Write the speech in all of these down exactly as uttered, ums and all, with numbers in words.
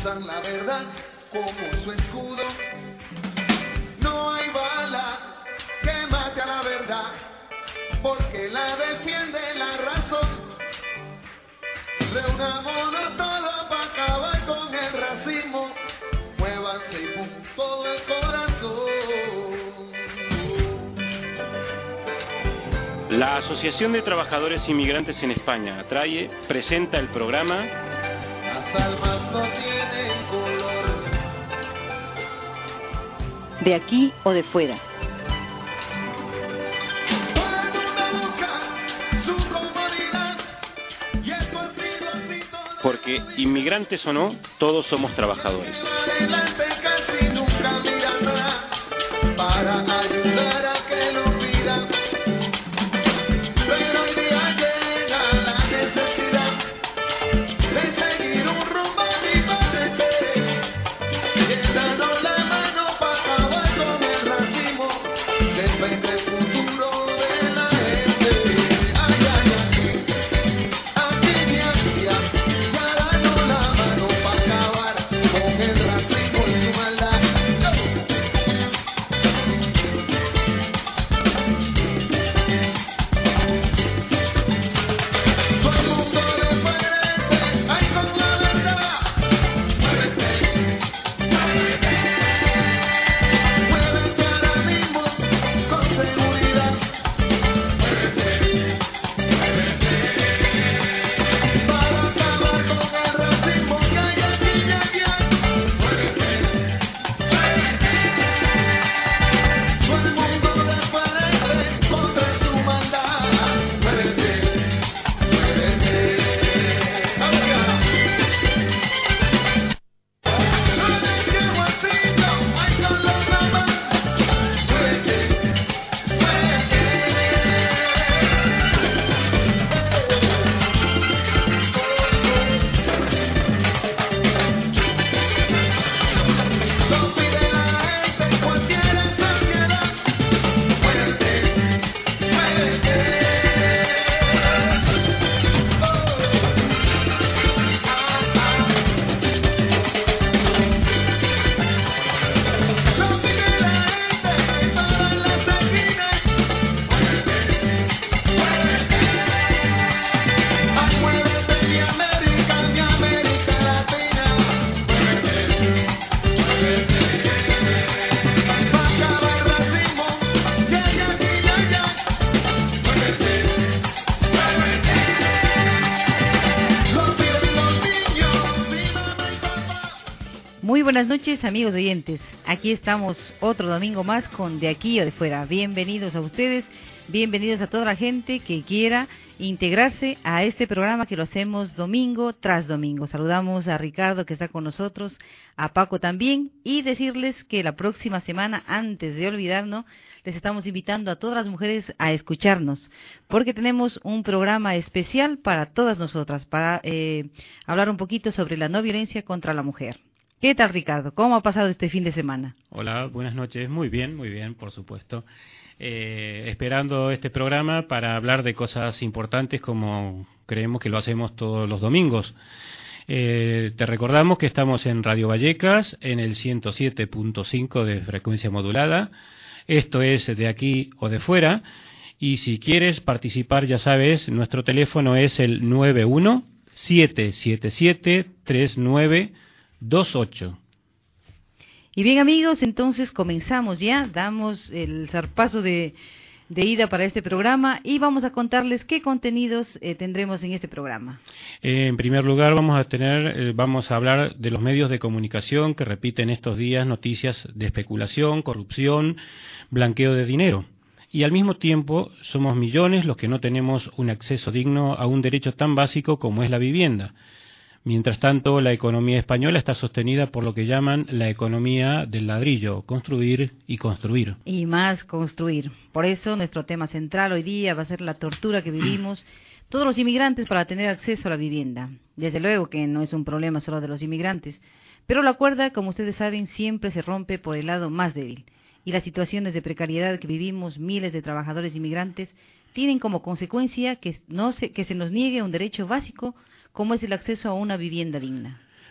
usan la verdad como su escudo. No hay bala que mate a la verdad, porque la defiende la razón. Reunámonos todos para acabar con el racismo. Muévanse y pum, todo el corazón. La Asociación de Trabajadores Inmigrantes en España, ATRAIE, presenta el programa Las almas no tienen color. De aquí o de fuera. Todo el mundo busca su comodidad, y esto ha sido así toda porque, inmigrantes o no, todos somos trabajadores. adelante, casi nunca mira atrás, para ayudar a que lo pidan. Pero hoy día llega la necesidad de seguir un rumbo diferente, llenarnos la mano para acabar con el racismo. Depende el futuro de la gente. Ay, ay, aquí, aquí y aquí, y darnos la mano para acabar con el racismo y su maldad. Todo el mundo de frente, ay, con la verdad. Muévete, muévete, muévete ahora mismo con seguridad. Muévete, muévete, para acabar con el racismo que hay aquí y allá. Muévete, muévete, todo el mundo de frente contra su maldad. Muévete, muévete, ahora. No dejes guasito, ay, con los demás. Muévete, muévete. Lo pide la gente en cualquier sociedad. Muévete, muévete. Lo pide la gente en todas las esquinas. Muévete, muévete. Ay, muévete mi América, mi América Latina. Muévete, muévete. Pa' acabar el racismo, ya, ya, aquí, ya, ya. Muévete, muévete. Lo piden los niños, mi mamá y papá. Muy buenas noches, amigos oyentes. Aquí estamos otro domingo más con De Aquí o de Fuera. Bienvenidos a ustedes, bienvenidos a toda la gente que quiera integrarse a este programa que lo hacemos domingo tras domingo. Saludamos a Ricardo, que está con nosotros, a Paco también, y decirles que la próxima semana, antes de olvidarnos, les estamos invitando a todas las mujeres a escucharnos, porque tenemos un programa especial para todas nosotras, para eh, hablar un poquito sobre la no violencia contra la mujer. ¿Qué tal, Ricardo? ¿Cómo ha pasado este fin de semana? Hola, buenas noches. Muy bien, muy bien, por supuesto. Eh, esperando este programa para hablar de cosas importantes como creemos que lo hacemos todos los domingos. Eh, te recordamos que estamos en Radio Vallecas, en el ciento siete punto cinco de frecuencia modulada. Esto es De Aquí o de Fuera. Y si quieres participar, ya sabes, nuestro teléfono es el nueve uno siete siete siete tres nueve dos ocho. Y bien, amigos, entonces comenzamos ya, damos el zarpazo de, de ida para este programa y vamos a contarles qué contenidos eh, tendremos en este programa. Eh, en primer lugar, vamos a tener, eh, vamos a hablar de los medios de comunicación que repiten estos días noticias de especulación, corrupción, blanqueo de dinero. Y al mismo tiempo somos millones los que no tenemos un acceso digno a un derecho tan básico como es la vivienda. Mientras tanto, la economía española está sostenida por lo que llaman la economía del ladrillo, construir y construir. Y más construir. Por eso nuestro tema central hoy día va a ser la tortura que vivimos todos los inmigrantes para tener acceso a la vivienda. Desde luego que no es un problema solo de los inmigrantes, pero la cuerda, como ustedes saben, siempre se rompe por el lado más débil. Y las situaciones de precariedad que vivimos miles de trabajadores inmigrantes tienen como consecuencia que, no se, que se nos niegue un derecho básico como es el acceso a una vivienda digna.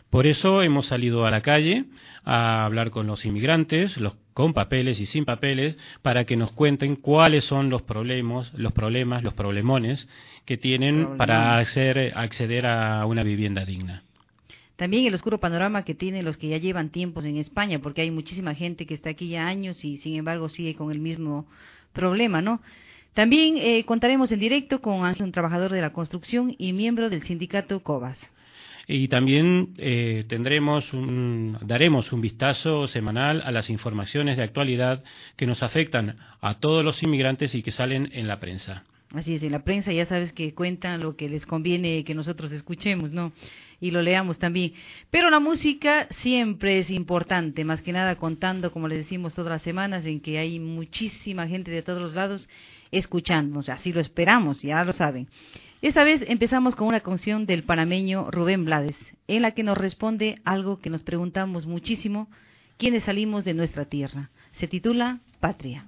Por eso hemos salido a la calle a hablar con los inmigrantes, los con papeles y sin papeles, para que nos cuenten cuáles son los problemas, los problemas, los problemones que tienen problemas para hacer, acceder a una vivienda digna. También el oscuro panorama que tienen los que ya llevan tiempos en España, porque hay muchísima gente que está aquí ya años y sin embargo sigue con el mismo problema, ¿no? También eh, contaremos en directo con Ángel, un trabajador de la construcción y miembro del sindicato COBAS. Y también eh, tendremos un, daremos un vistazo semanal a las informaciones de actualidad que nos afectan a todos los inmigrantes y que salen en la prensa. Así es, en la prensa ya sabes que cuentan lo que les conviene que nosotros escuchemos, ¿no? Y lo leamos también. Pero la música siempre es importante, más que nada contando, como les decimos todas las semanas, en que hay muchísima gente de todos los lados escuchándonos. Así lo esperamos, ya lo saben. Esta vez empezamos con una canción del panameño Rubén Blades, en la que nos responde algo que nos preguntamos muchísimo, ¿quiénes salimos de nuestra tierra? Se titula Patria.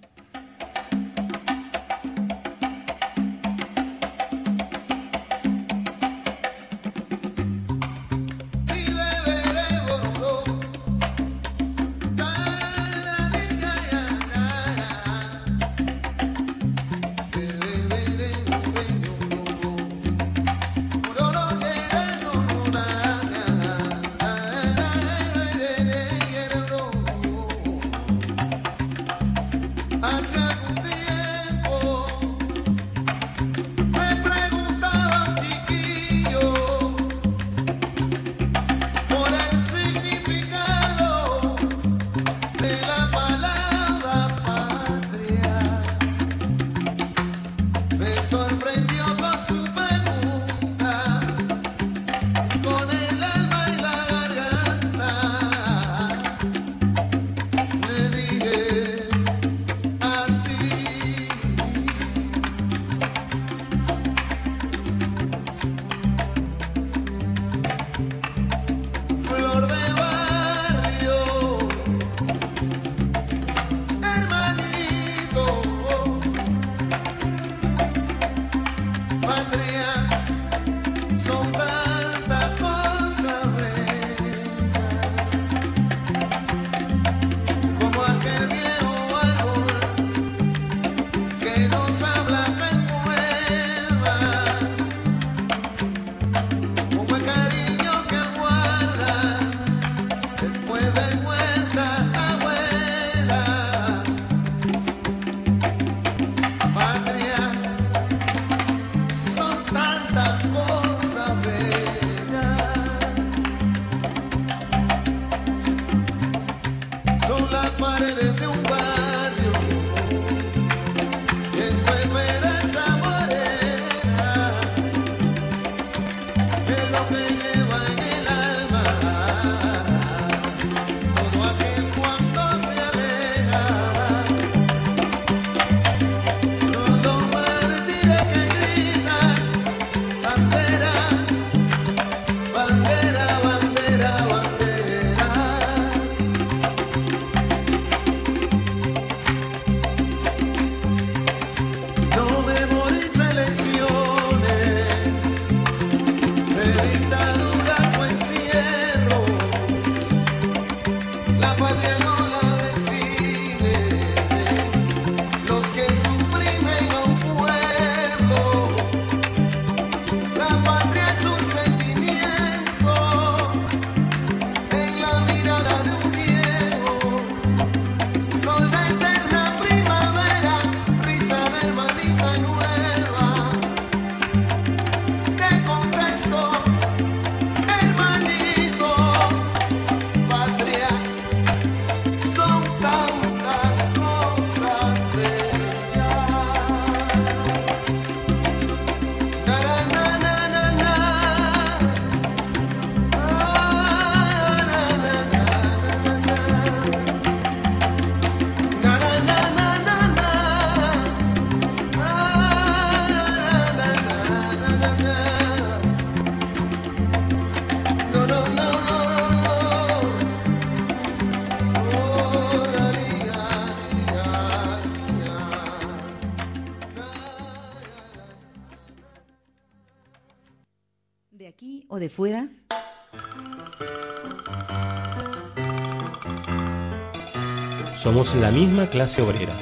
¿De fuera? Somos la misma clase obrera.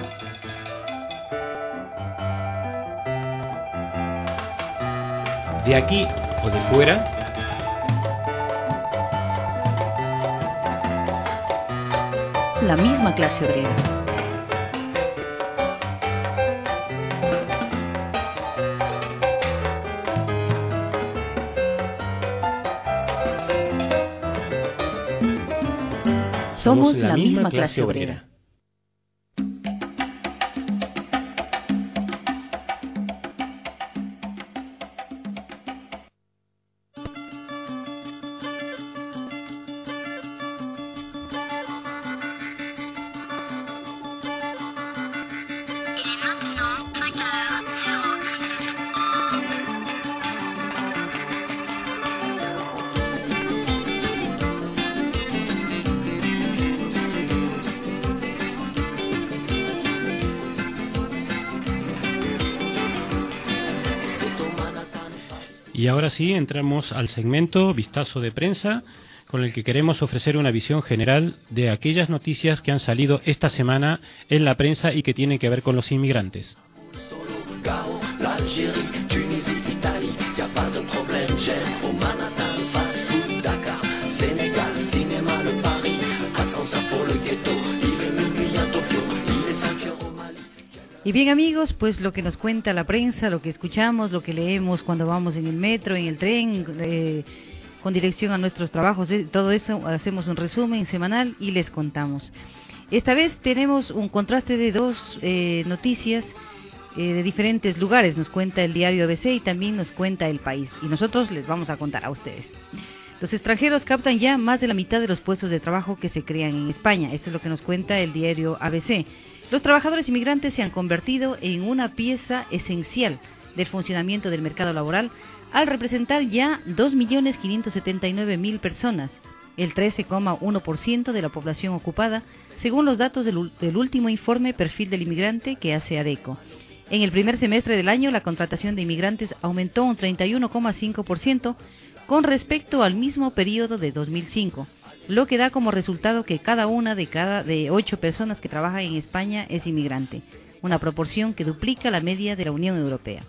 De aquí o de fuera, la misma clase obrera. Somos la misma clase obrera. Y ahora sí, entramos al segmento Vistazo de Prensa, con el que queremos ofrecer una visión general de aquellas noticias que han salido esta semana en la prensa y que tienen que ver con los inmigrantes. Y bien amigos, pues lo que nos cuenta la prensa, lo que escuchamos, lo que leemos cuando vamos en el metro, en el tren, eh, con dirección a nuestros trabajos, eh, todo eso hacemos un resumen semanal y les contamos. Esta vez tenemos un contraste de dos eh, noticias eh, de diferentes lugares, nos cuenta el diario A B C y también nos cuenta El País, y nosotros les vamos a contar a ustedes. Los extranjeros captan ya más de la mitad de los puestos de trabajo que se crean en España, eso es lo que nos cuenta el diario A B C. Los trabajadores inmigrantes se han convertido en una pieza esencial del funcionamiento del mercado laboral al representar ya dos millones quinientos setenta y nueve mil personas, el trece coma uno por ciento de la población ocupada, según los datos del, del último informe Perfil del Inmigrante que hace ADECO. En el primer semestre del año, la contratación de inmigrantes aumentó un treinta y uno coma cinco por ciento con respecto al mismo periodo de dos mil cinco. Lo que da como resultado que cada una de cada de ocho personas que trabajan en España es inmigrante, una proporción que duplica la media de la Unión Europea.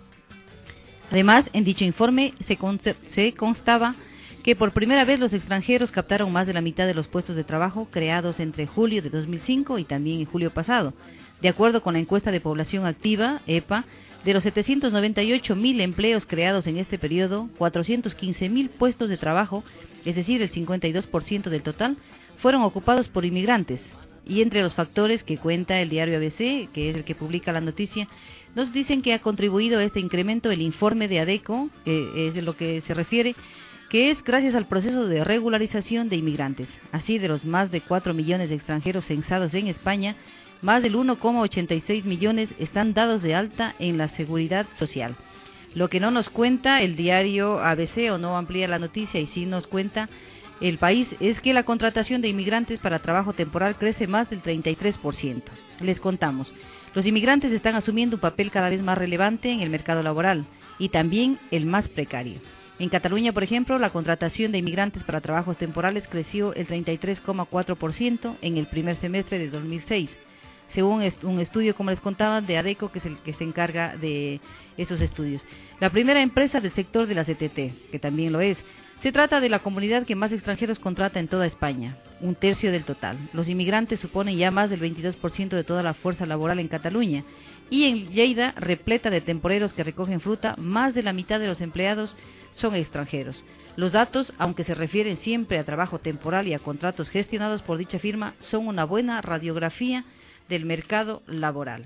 Además, en dicho informe se, const- se constaba que por primera vez los extranjeros captaron más de la mitad de los puestos de trabajo creados entre julio de dos mil cinco y también en julio pasado. De acuerdo con la encuesta de población activa, E P A, de los setecientos noventa y ocho mil empleos creados en este periodo, cuatrocientos quince mil puestos de trabajo, es decir, el cincuenta y dos por ciento del total, fueron ocupados por inmigrantes. Y entre los factores que cuenta el diario A B C, que es el que publica la noticia, nos dicen que ha contribuido a este incremento el informe de ADECO, que es de lo que se refiere, que es gracias al proceso de regularización de inmigrantes. Así, de los más de cuatro millones de extranjeros censados en España, más del uno coma ochenta y seis millones están dados de alta en la seguridad social. Lo que no nos cuenta el diario A B C, o no amplía la noticia y sí nos cuenta El País, es que la contratación de inmigrantes para trabajo temporal crece más del treinta y tres por ciento. Les contamos, los inmigrantes están asumiendo un papel cada vez más relevante en el mercado laboral y también el más precario. En Cataluña, por ejemplo, la contratación de inmigrantes para trabajos temporales creció el treinta y tres coma cuatro por ciento en el primer semestre de dos mil seis. Según un estudio, como les contaba, de ADECO, que es el que se encarga de esos estudios. La primera empresa del sector de la C T T, que también lo es. Se trata de la comunidad que más extranjeros contrata en toda España, un tercio del total. Los inmigrantes suponen ya más del veintidós por ciento de toda la fuerza laboral en Cataluña. Y en Lleida, repleta de temporeros que recogen fruta, más de la mitad de los empleados son extranjeros. Los datos, aunque se refieren siempre a trabajo temporal y a contratos gestionados por dicha firma, son una buena radiografía del mercado laboral.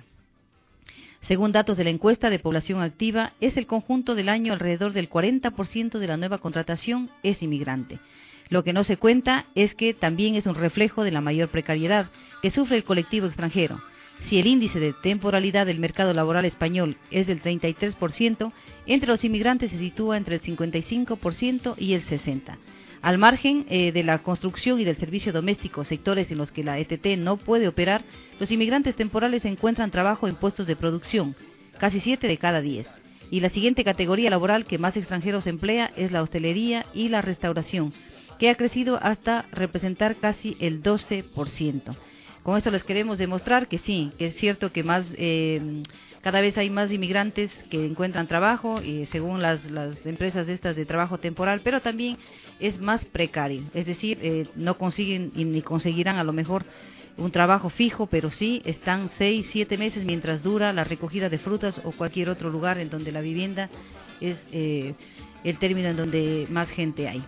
Según datos de la encuesta de población activa, es el conjunto del año alrededor del cuarenta por ciento de la nueva contratación es inmigrante. Lo que no se cuenta es que también es un reflejo de la mayor precariedad que sufre el colectivo extranjero. Si el índice de temporalidad del mercado laboral español es del treinta y tres por ciento, entre los inmigrantes se sitúa entre el cincuenta y cinco por ciento y el sesenta por ciento. Al margen eh, de la construcción y del servicio doméstico, sectores en los que la E T T no puede operar, los inmigrantes temporales encuentran trabajo en puestos de producción, casi siete de cada diez. Y la siguiente categoría laboral que más extranjeros emplea es la hostelería y la restauración, que ha crecido hasta representar casi el doce por ciento. Con esto les queremos demostrar que sí, que es cierto que más eh, cada vez hay más inmigrantes que encuentran trabajo, y según las, las empresas estas de trabajo temporal, pero también es más precario, es decir, eh, no consiguen y ni conseguirán a lo mejor un trabajo fijo, pero sí están seis, siete meses mientras dura la recogida de frutas o cualquier otro lugar en donde la vivienda es eh, el término en donde más gente hay.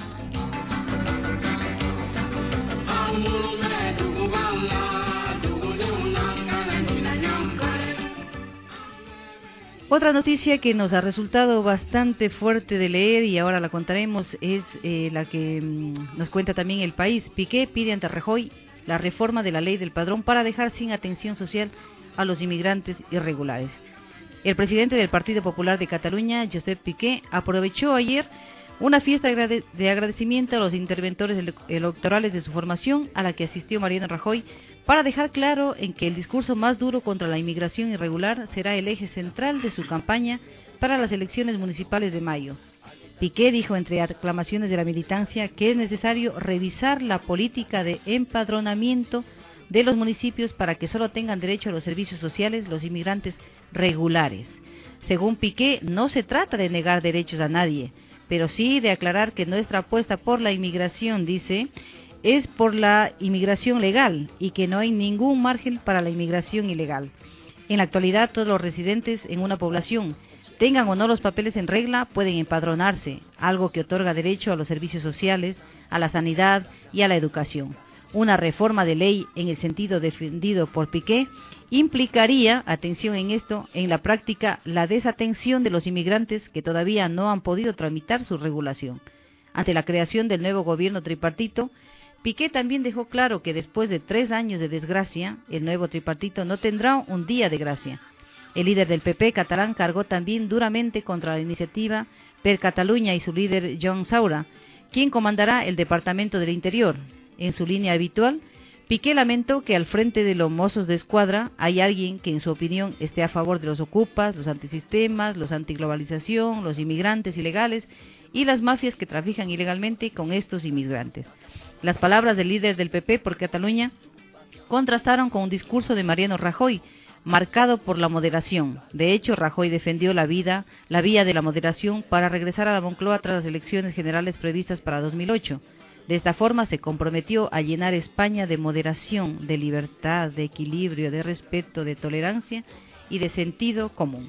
Otra noticia que nos ha resultado bastante fuerte de leer y ahora la contaremos es eh, la que mm, nos cuenta también El País. Piqué pide ante Rajoy la reforma de la ley del padrón para dejar sin atención social a los inmigrantes irregulares. El presidente del Partido Popular de Cataluña, Josep Piqué, aprovechó ayer una fiesta de agradecimiento a los interventores electorales de su formación, a la que asistió Mariano Rajoy, para dejar claro en que el discurso más duro contra la inmigración irregular será el eje central de su campaña para las elecciones municipales de mayo. Piqué dijo entre aclamaciones de la militancia que es necesario revisar la política de empadronamiento de los municipios para que solo tengan derecho a los servicios sociales los inmigrantes regulares. Según Piqué, no se trata de negar derechos a nadie, pero sí de aclarar que nuestra apuesta por la inmigración, dice, es por la inmigración legal y que no hay ningún margen para la inmigración ilegal. En la actualidad, todos los residentes en una población, tengan o no los papeles en regla, pueden empadronarse, algo que otorga derecho a los servicios sociales, a la sanidad y a la educación. Una reforma de ley en el sentido defendido por Piqué implicaría, atención en esto, en la práctica la desatención de los inmigrantes que todavía no han podido tramitar su regulación. Ante la creación del nuevo gobierno tripartito, Piqué también dejó claro que después de tres años de desgracia, el nuevo tripartito no tendrá un día de gracia. El líder del P P catalán cargó también duramente contra la iniciativa Per Catalunya y su líder Joan Saura, quien comandará el Departamento del Interior. En su línea habitual, Piqué lamentó que al frente de los Mossos de Escuadra hay alguien que en su opinión esté a favor de los ocupas, los antisistemas, los antiglobalización, los inmigrantes ilegales y las mafias que trafican ilegalmente con estos inmigrantes. Las palabras del líder del P P por Cataluña contrastaron con un discurso de Mariano Rajoy, marcado por la moderación. De hecho, Rajoy defendió la vida, la vía de la moderación para regresar a la Moncloa tras las elecciones generales previstas para dos mil ocho. De esta forma se comprometió a llenar España de moderación, de libertad, de equilibrio, de respeto, de tolerancia y de sentido común.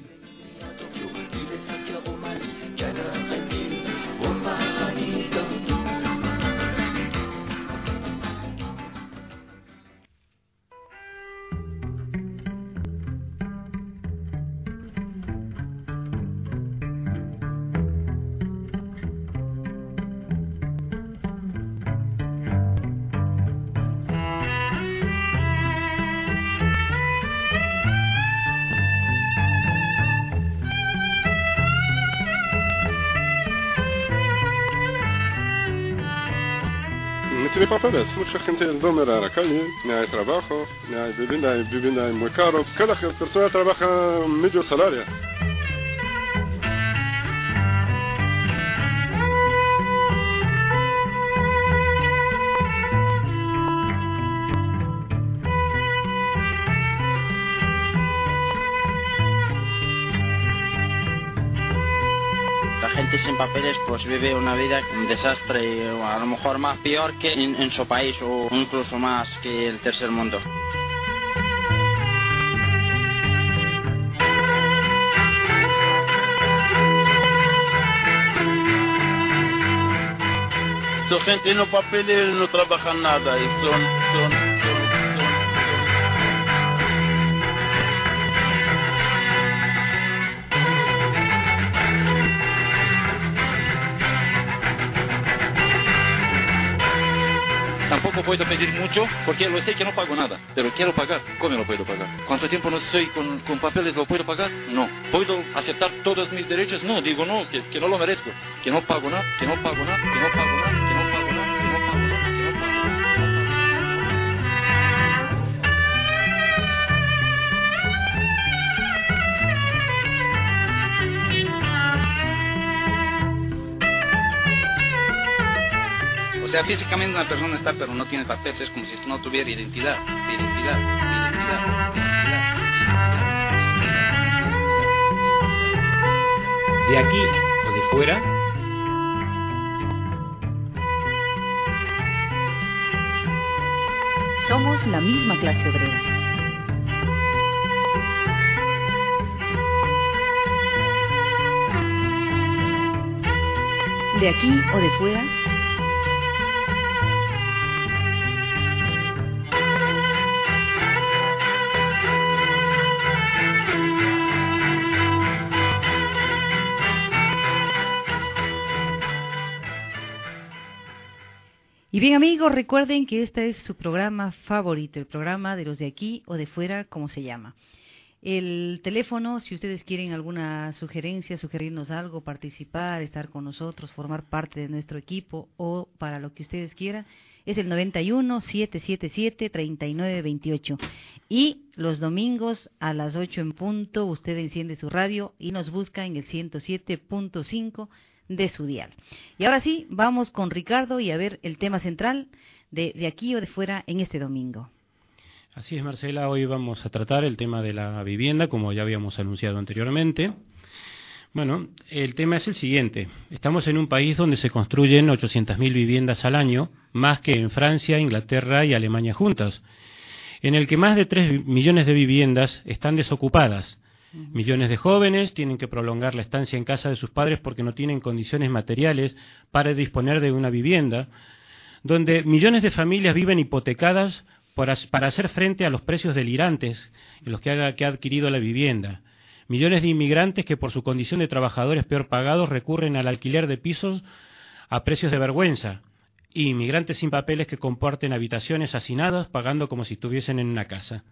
Tiene papeles, mucha gente duerme a la calle, no hay trabajo, no hay vivienda, hay vivienda muy caro. Cada persona trabaja medio salario. Gente sin papeles pues vive una vida un desastre, o a lo mejor más peor que en, en su país o incluso más que el tercer mundo. Esa gente no papeles no trabajan nada y son, son, son Tampoco puedo pedir mucho porque lo sé que no pago nada, pero quiero pagar. ¿Cómo lo puedo pagar? ¿Cuánto tiempo no estoy con, con papeles? ¿Lo puedo pagar? No. ¿Puedo aceptar todos mis derechos? No, digo no, que, que no lo merezco, que no pago nada, que no pago nada, que no pago nada, que no pago nada, que no pago nada, que no pago nada. sea, físicamente una persona está, pero no tiene papeles, es como si no tuviera identidad, identidad, identidad, identidad. De aquí o de fuera, somos la misma clase obrera. De aquí o de fuera, y bien amigos, recuerden que este es su programa favorito, el programa de los de aquí o de fuera, como se llama. El teléfono, si ustedes quieren alguna sugerencia, sugerirnos algo, participar, estar con nosotros, formar parte de nuestro equipo o para lo que ustedes quieran, es el noventa y uno, setecientos setenta y siete, treinta y nueve veintiocho. Y los domingos a las ocho en punto, usted enciende su radio y nos busca en el ciento siete punto cinco de su dial. Y ahora sí, vamos con Ricardo y a ver el tema central de, de aquí o de fuera en este domingo. Así es, Marcela, hoy vamos a tratar el tema de la vivienda, como ya habíamos anunciado anteriormente. Bueno, el tema es el siguiente. Estamos en un país donde se construyen ochocientas mil viviendas al año, más que en Francia, Inglaterra y Alemania juntas, en el que más de tres millones de viviendas están desocupadas. Millones de jóvenes tienen que prolongar la estancia en casa de sus padres porque no tienen condiciones materiales para disponer de una vivienda, donde millones de familias viven hipotecadas para hacer frente a los precios delirantes en los que ha, que ha adquirido la vivienda. Millones de inmigrantes que por su condición de trabajadores peor pagados recurren al alquiler de pisos a precios de vergüenza, y inmigrantes sin papeles que comparten habitaciones hacinadas pagando como si estuviesen en una casa.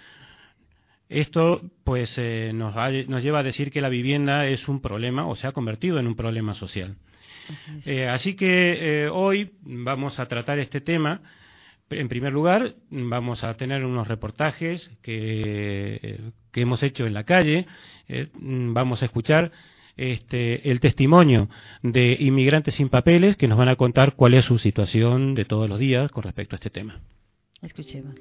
Esto pues eh, nos, ha, nos lleva a decir que la vivienda es un problema o se ha convertido en un problema social. Así, eh, así que eh, hoy vamos a tratar este tema. En primer lugar, vamos a tener unos reportajes que, que hemos hecho en la calle. Eh, vamos a escuchar este, el testimonio de inmigrantes sin papeles que nos van a contar cuál es su situación de todos los días con respecto a este tema. Escuchemos.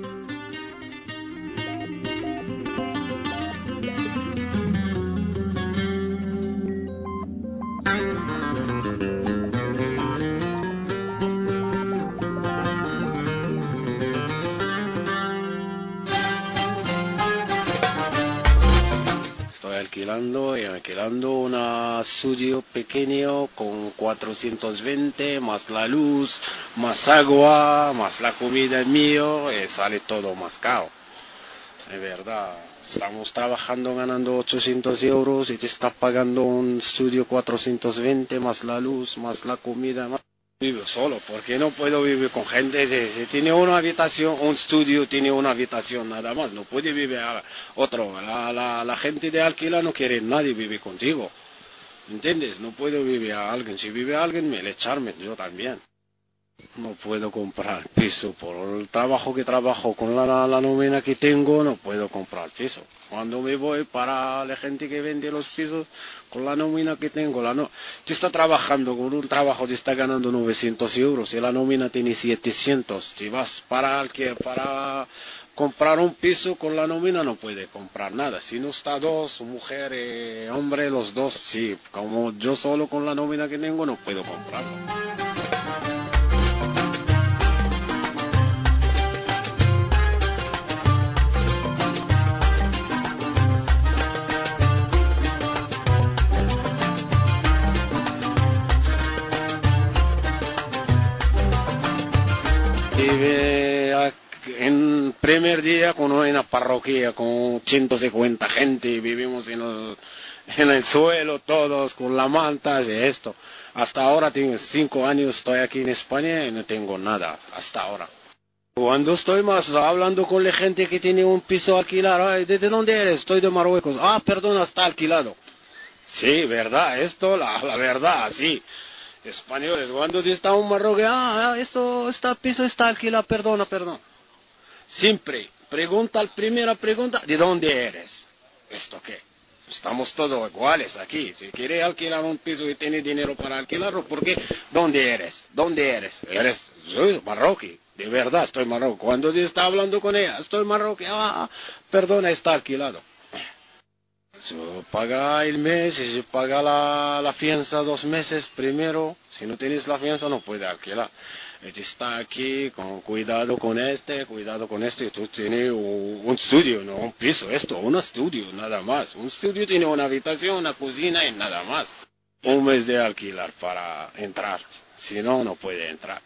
alquilando y alquilando un estudio pequeño con cuatrocientos veinte, más la luz, más agua, más la comida mío, y sale todo más caro. Es verdad, estamos trabajando ganando ochocientos euros y te está pagando un estudio cuatrocientos veinte, más la luz, más la comida, más... Vivo solo, porque no puedo vivir con gente. Si tiene una habitación, un estudio, tiene una habitación nada más, no puede vivir a otro. La, la, la gente de alquiler no quiere nadie vivir contigo, ¿entiendes? No puedo vivir a alguien. Si vive a alguien, me le echarme, yo también. No puedo comprar piso por el trabajo que trabajo, con la, la, la nómina que tengo, no puedo comprar piso. Cuando me voy para la gente que vende los pisos, con la nómina que tengo, la no... tú estás trabajando con un trabajo, te está ganando novecientos euros y la nómina tiene setecientos. Si vas para, para comprar un piso con la nómina, no puede comprar nada. Si no está dos, mujer y hombre, los dos, sí. Como yo solo con la nómina que tengo, no puedo comprarlo. En primer día con una parroquia con ciento cincuenta gente y vivimos en el, en el suelo todos con la manta y esto. Hasta ahora tengo cinco años, estoy aquí en España y no tengo nada hasta ahora. Cuando estoy más hablando con la gente que tiene un piso alquilado, ay, ¿desde dónde eres? Estoy de Marruecos. Ah, perdona, está alquilado. Sí, verdad, esto, la, la verdad, sí. Españoles, cuando está un marroquí, ah, esto, este piso está alquilado, perdona, perdona. Siempre pregunta, la primera pregunta, ¿de dónde eres? ¿Esto qué? Estamos todos iguales aquí. Si quiere alquilar un piso y tiene dinero para alquilarlo, ¿por qué? ¿Dónde eres? ¿Dónde eres? Eres, soy marroquí. De verdad, estoy marroquí. Cuando está hablando con ella, estoy marroquí. Ah, perdona, está alquilado. Se paga el mes y se paga la, la fianza dos meses primero. Si no tienes la fianza, no puede alquilar. Ella está aquí, con cuidado con este, cuidado con este. Tú tienes un, un estudio, no un piso, esto, un estudio, nada más. Un estudio tiene una habitación, una cocina y nada más. Un mes de alquilar para entrar. Si no, no puede entrar.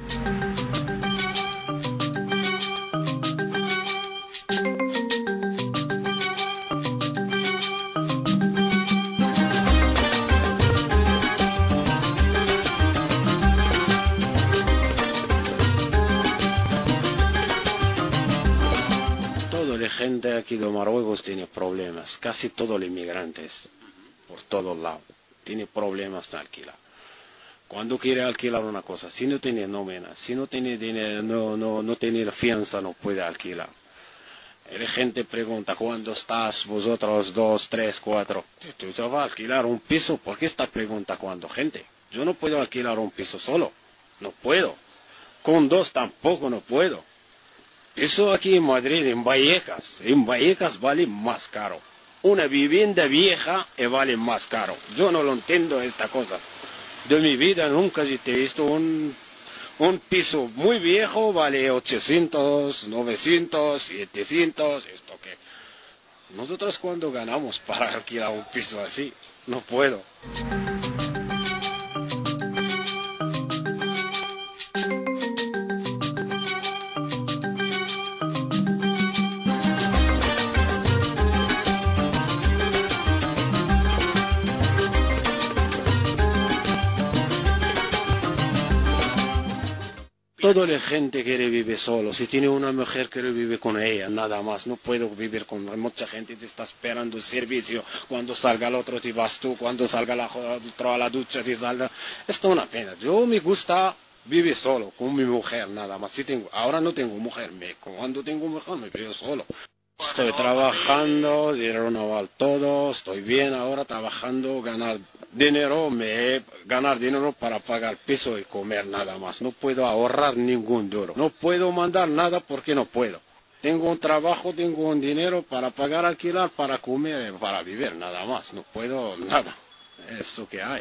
La gente aquí de Marruecos tiene problemas, casi todos los inmigrantes, por todos lados, tiene problemas de alquilar. Cuando quiere alquilar una cosa, si no tiene nómina, si no tiene dinero, no, no, no tiene fianza, no puede alquilar. La gente pregunta, ¿cuándo estás vosotros dos, tres, cuatro? ¿Tú te vas a alquilar un piso? ¿Por qué esta pregunta cuando gente? Yo no puedo alquilar un piso solo, no puedo. Con dos tampoco no puedo. Eso aquí en Madrid, en Vallecas, en Vallecas vale más caro. Una vivienda vieja vale más caro. Yo no lo entiendo esta cosa. De mi vida nunca he visto un, un piso muy viejo vale ochocientos, novecientos, setecientos, esto que. Nosotros cuando ganamos para alquilar un piso así, no puedo. Toda la gente quiere vivir solo. Si tiene una mujer, quiere vivir con ella, nada más. No puedo vivir con mucha gente. Te está esperando el servicio. Cuando salga el otro, te vas tú. Cuando salga la otro a la ducha, te salga. Esto es una pena. Yo me gusta vivir solo, con mi mujer, nada más. Si tengo, ahora no tengo mujer. Me, cuando tengo mujer, me vivo solo. Estoy trabajando, dinero no vale todo, estoy bien ahora trabajando, ganar dinero, me ganar dinero para pagar piso y comer nada más. No puedo ahorrar ningún duro. No puedo mandar nada porque no puedo. Tengo un trabajo, tengo un dinero para pagar alquilar, para comer, para vivir, nada más. No puedo nada. Es lo que hay.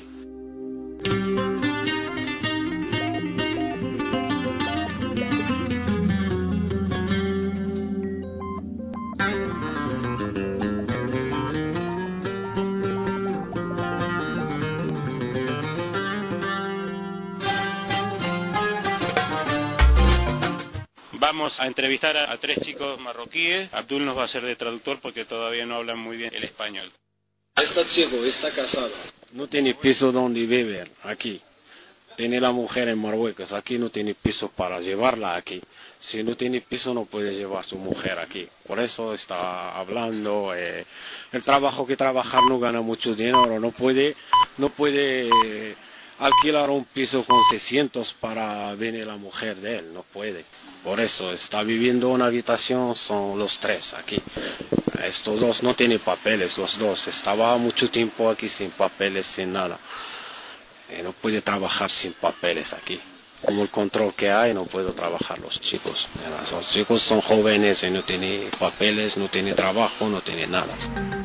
Vamos a entrevistar a, a tres chicos marroquíes. Abdul nos va a hacer de traductor porque todavía no hablan muy bien el español. Este chico está casado. No tiene piso donde vivir aquí. Tiene la mujer en Marruecos. Aquí no tiene piso para llevarla aquí. Si no tiene piso no puede llevar a su mujer aquí. Por eso está hablando. Eh, el trabajo que trabajar no gana mucho dinero. No puede, no puede eh, alquilar un piso con seiscientos para venir la mujer de él. No puede. Por eso está viviendo una habitación, son los tres aquí. Estos dos no tienen papeles, los dos. Estaba mucho tiempo aquí sin papeles, sin nada. Eh, no puede trabajar sin papeles aquí. Como el control que hay, no puedo trabajar los chicos. Los chicos son jóvenes y no tienen papeles, no tienen trabajo, no tienen nada.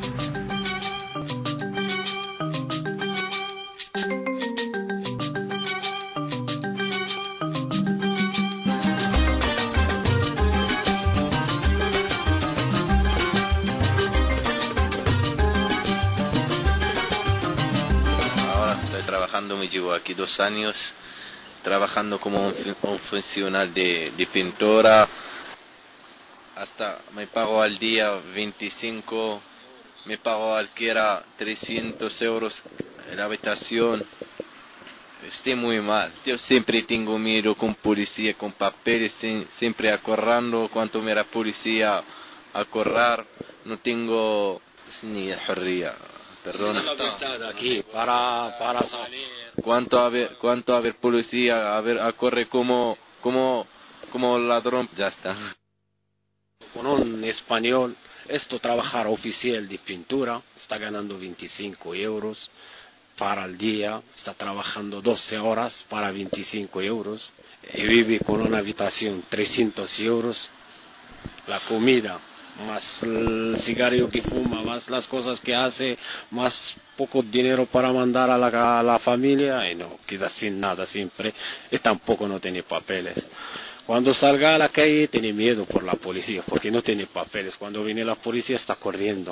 Me llevo aquí dos años trabajando como un, un funcional de, de pintora. Hasta me pago al día veinticinco, me pago alquiler trescientos euros en la habitación. Estoy muy mal. Yo siempre tengo miedo con policía, con papeles, siempre acorrando. Cuando me la policía a correr, no tengo ni hurria. Perdón. Aquí para para salir. Cuánto a ver, cuánto a ver policía, a ver a corre como como como ladrón, ya está. Con un español Esto trabajar oficial de pintura, está ganando veinticinco euros para el día, está trabajando doce horas para veinticinco euros, y vive con una habitación trescientos euros, la comida, más el cigarrillo que fuma, más las cosas que hace, más poco dinero para mandar a la, a la familia, y no, queda sin nada siempre, y tampoco no tiene papeles. Cuando salga a la calle tiene miedo por la policía, porque no tiene papeles. Cuando viene la policía está corriendo.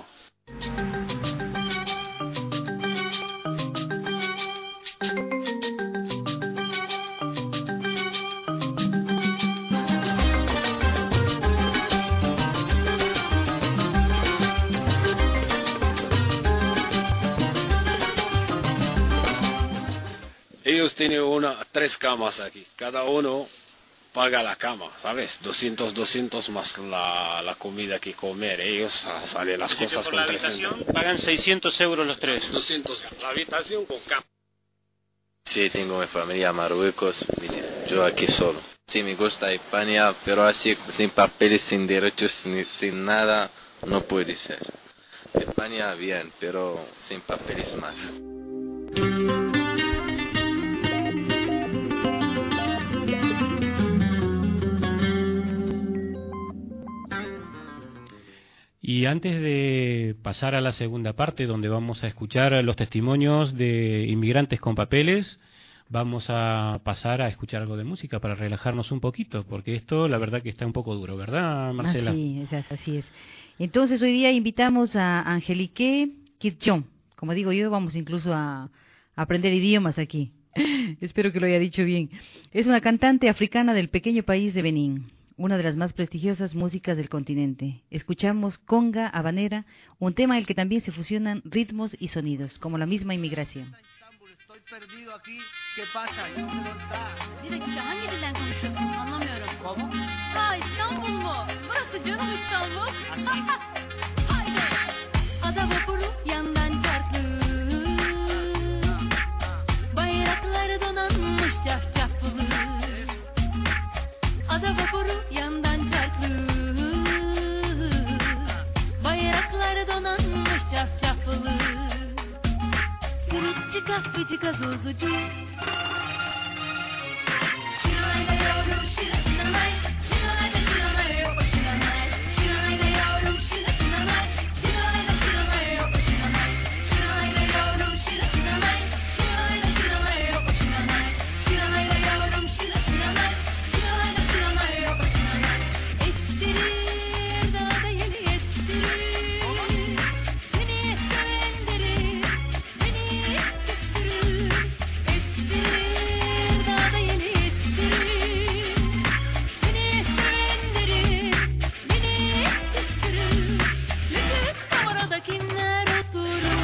Ellos tienen una, tres camas aquí, cada uno paga la cama, ¿sabes? doscientos, doscientos más la, la comida que comer. Ellos ah, salen las cosas por con la trescientos. habitación pagan seiscientos euros los tres. doscientos, la habitación con cama. Sí, tengo mi familia en Marruecos, vine yo aquí solo. Sí, me gusta España, pero así sin papeles, sin derechos, sin, sin nada, no puede ser. España bien, pero sin papeles mal. Y antes de pasar a la segunda parte, donde vamos a escuchar los testimonios de inmigrantes con papeles, vamos a pasar a escuchar algo de música para relajarnos un poquito, porque esto la verdad que está un poco duro, ¿verdad, Marcela? Así es, así es. Entonces hoy día invitamos a Angelique Kirchon. Como digo yo, vamos incluso a aprender idiomas aquí. Espero que lo haya dicho bien. Es una cantante africana del pequeño país de Benín, una de las más prestigiosas músicas del continente. Escuchamos conga habanera, un tema en el que también se fusionan ritmos y sonidos, como la misma inmigración. Estoy perdido aquí. ¿Qué pasa? No sé dónde está. Bir dakika, hangi dilden konuşuyorsun? Anlamıyorum. ¿Cómo? Ha, İstanbul mu? Burası canım İstanbul. Haydi. Ada vapuru yandan çarptı. Bayrakları donanmış cafcaflı. Ada vapuru yandan çarptı. Bayrakları donanmış cafcaflı. Fırıkçı kahveci gazozucu. Şiranayda yavrum şira şiranay. Şiranayda şiranay yok şiranay. Şiranayda yavrum şira şiranay. Şiranayda şiranay yok şiranay. Şiranayda yavrum şira şiranay. Şiranayda şiranay yok şiranay. Şiranayda yavrum şira şiranay. Şiranayda şiranay yok şiranay. Estirir dağda yeni estirir. Beni sevendirir. Beni küstürür. Estirir dağda yeni estirir. Beni sevendirir. Beni küstürür. Lütfen orada kimler oturur?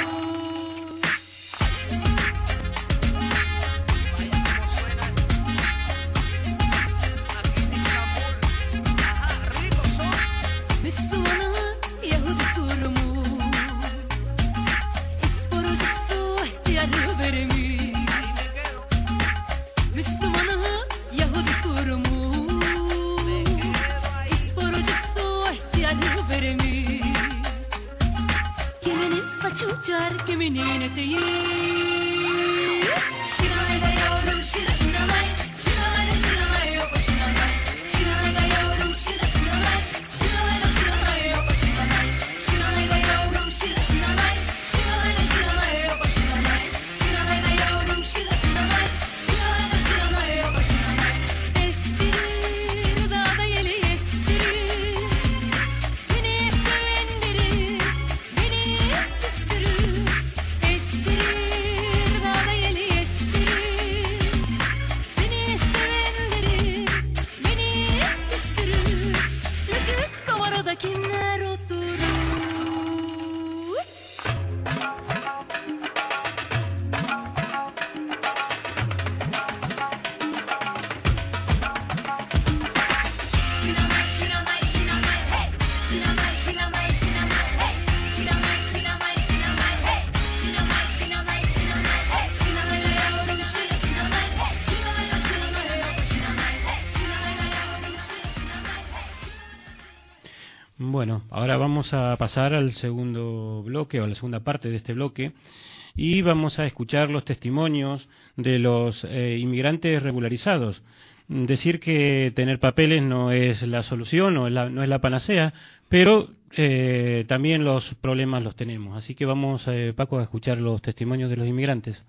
Müslümanı, Yahudi surumu, İsporcusu ihtiyarı veremi. Müslümanı, Yahudi surumu, İsporcusu ihtiyarı veremi. Kiminin saçı uçar, kiminin eteği. Şiranayda yavrum şira şiranay. Şiranayda şiranay yok şiranay. Şiranayda yavrum şira şiranay. Şiranayda şiranay yok şiranay. Şiranayda yavrum şira şiranay. Şiranayda şiranay yok şiranay. Şiranayda yavrum şira şiranay. Şiranayda şiranay yok şiranay. Estirir dağda yeli estirir. Beni sevendirir. Beni küstürür. Estirir Bueno, ahora vamos a pasar al segundo bloque, o a la segunda parte de este bloque, y vamos a escuchar los testimonios de los eh, inmigrantes regularizados. Decir que tener papeles no es la solución, no es la, no es la panacea, pero eh, también los problemas los tenemos. Así que vamos, eh, Paco, a escuchar los testimonios de los inmigrantes.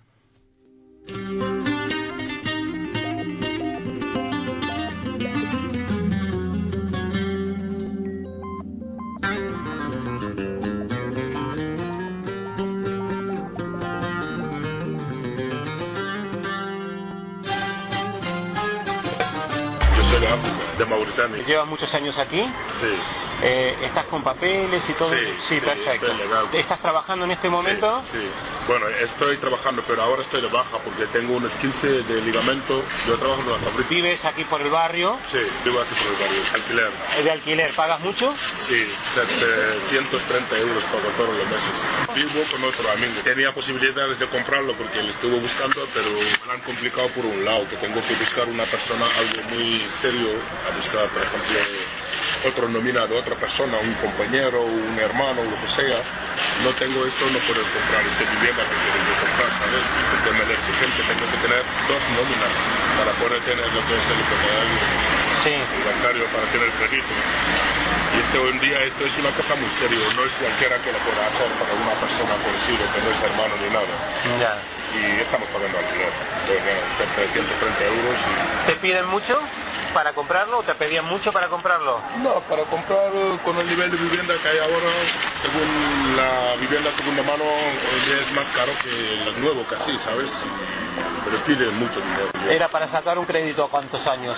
De Mauritania. ¿Llevas muchos años aquí? Sí. Eh, ¿Estás con papeles y todo? Sí, sí, perfecto. estoy legal. ¿Estás trabajando en este momento? Sí, sí. Bueno, estoy trabajando, pero ahora estoy de baja porque tengo un esguince de ligamento. Yo trabajo en la fábrica. ¿Vives aquí por el barrio? Sí, vivo aquí por el barrio. Alquiler. ¿Es de alquiler? ¿Pagas mucho? Sí, setecientos treinta euros pago todos los meses. Vivo con otro amigo. Tenía posibilidades de comprarlo porque le estuve buscando, pero me lo han complicado por un lado, que tengo que buscar una persona, algo muy serio, a buscar, por ejemplo, otro nominado, otra persona, un compañero, un hermano, lo que sea. No tengo esto, no puedo comprar esta vivienda que quiero yo comprar, ¿sabes? El tema del exigente, tengo que tener dos nóminas para poder tener lo que es el hipotecario, sí, el bancario, para tener crédito. Y esto hoy en día, esto es una cosa muy seria, no es cualquiera que lo pueda hacer para una persona conocida, que no es hermano ni nada. Ya. Y estamos pagando alquiler, setecientos treinta euros. Y... ¿Te piden mucho para comprarlo o te pedían mucho para comprarlo? No, para comprar con el nivel de vivienda que hay ahora, según la vivienda segunda mano, hoy día es más caro que el nuevo casi, ¿sabes? Pero piden mucho dinero. ¿Era para sacar un crédito a cuántos años?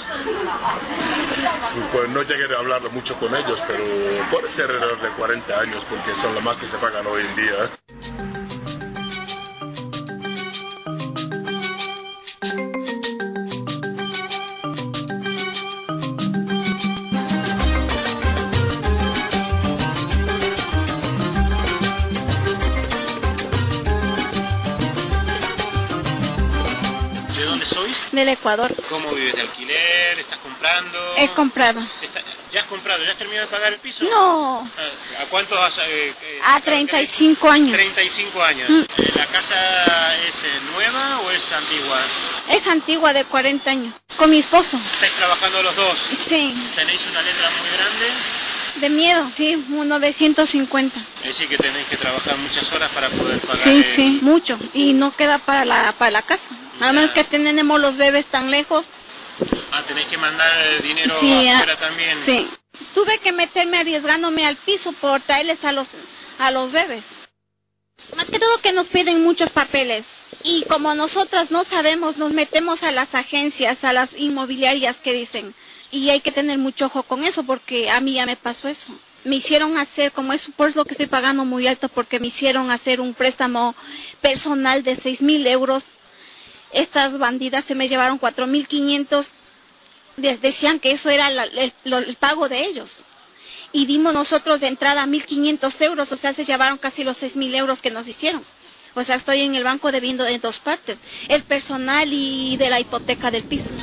Pues no llegué a hablar mucho con ellos, pero puede ser alrededor de cuarenta años, porque son lo más que se pagan hoy en día. Del Ecuador. ¿Cómo vives? ¿De alquiler? ¿Estás comprando? He comprado. ¿Está, ¿Ya has comprado? ¿Ya has terminado de pagar el piso? No. ¿A cuánto has...? Eh, eh, a treinta y cinco años. treinta y cinco años. Mm. ¿La casa es eh, nueva o es antigua? Es antigua, de cuarenta años. Con mi esposo. ¿Estáis trabajando los dos? Sí. ¿Tenéis una letra muy grande? De miedo, sí, novecientos cincuenta. Es decir, que tenéis que trabajar muchas horas para poder pagar. Sí, el... sí, mucho. Y no queda para la, para la casa. A menos que tenemos los bebés tan lejos. Ah, tenéis que mandar dinero sí, afuera también. Sí. Tuve que meterme arriesgándome al piso por traerles a los, a los bebés. Más que todo que nos piden muchos papeles. Y como nosotras no sabemos, nos metemos a las agencias, a las inmobiliarias que dicen. Y hay que tener mucho ojo con eso, porque a mí ya me pasó eso. Me hicieron hacer, como es por eso que estoy pagando muy alto, porque me hicieron hacer un préstamo personal de seis mil euros. Estas bandidas se me llevaron cuatro mil quinientos, decían que eso era la, el, el pago de ellos. Y dimos nosotros de entrada mil quinientos euros, o sea, se llevaron casi los seis mil euros que nos hicieron. O sea, estoy en el banco debiendo en dos partes, el personal y de la hipoteca del piso.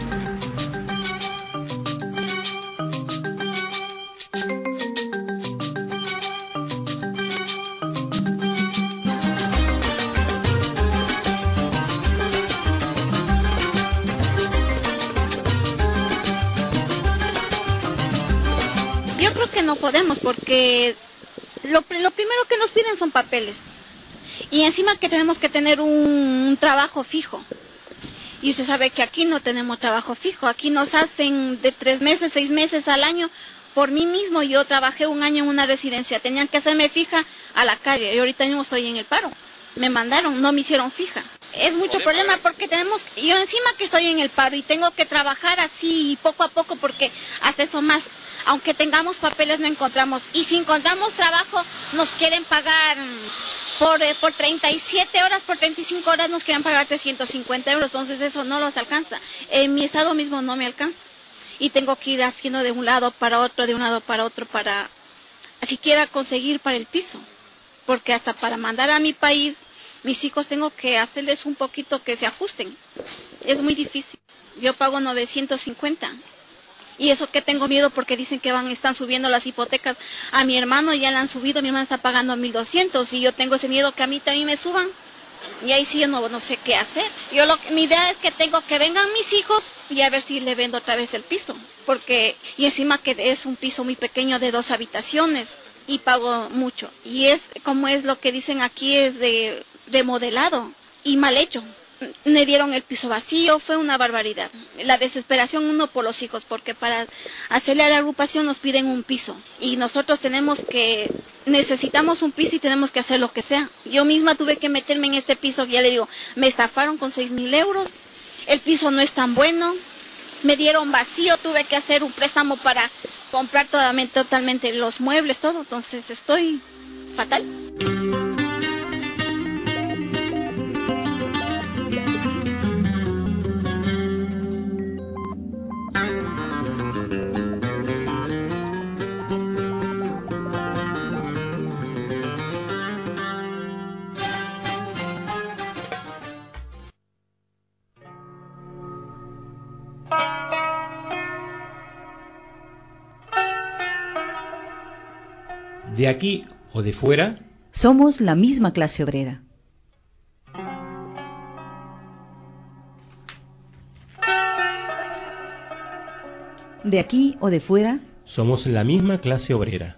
Yo creo que no podemos porque lo, lo primero que nos piden son papeles y encima que tenemos que tener un, un trabajo fijo y usted sabe que aquí no tenemos trabajo fijo, aquí nos hacen de tres meses, seis meses al año. Por mí mismo yo trabajé un año en una residencia, tenían que hacerme fija a la calle y ahorita mismo estoy en el paro, me mandaron, no me hicieron fija. Es mucho problema porque tenemos, yo encima que estoy en el paro y tengo que trabajar así poco a poco porque hasta eso más. Aunque tengamos papeles no encontramos. Y si encontramos trabajo nos quieren pagar por, eh, por treinta y siete horas, por treinta y cinco horas nos quieren pagar trescientos cincuenta euros. Entonces eso no los alcanza. En mi estado mismo no me alcanza. Y tengo que ir haciendo de un lado para otro, de un lado para otro, para siquiera conseguir para el piso. Porque hasta para mandar a mi país, mis hijos tengo que hacerles un poquito que se ajusten. Es muy difícil. Yo pago novecientos cincuenta. Y eso que tengo miedo porque dicen que van, están subiendo las hipotecas. A mi hermano ya le han subido, mi hermano está pagando mil doscientos y yo tengo ese miedo que a mí también me suban. Y ahí sí yo no, no sé qué hacer. Yo lo, mi idea es que tengo que vengan mis hijos y a ver si le vendo otra vez el piso. Porque, y encima que es un piso muy pequeño de dos habitaciones y pago mucho. Y es, como es lo que dicen aquí, es de, de modelado y mal hecho. Me dieron el piso vacío, fue una barbaridad. La desesperación uno por los hijos, porque para hacerle a la agrupación nos piden un piso. Y nosotros tenemos que, necesitamos un piso y tenemos que hacer lo que sea. Yo misma tuve que meterme en este piso, ya le digo, me estafaron con seis mil euros, el piso no es tan bueno, me dieron vacío, tuve que hacer un préstamo para comprar totalmente, totalmente los muebles, todo, entonces estoy fatal. De aquí o de fuera, somos la misma clase obrera. De aquí o de fuera, somos la misma clase obrera.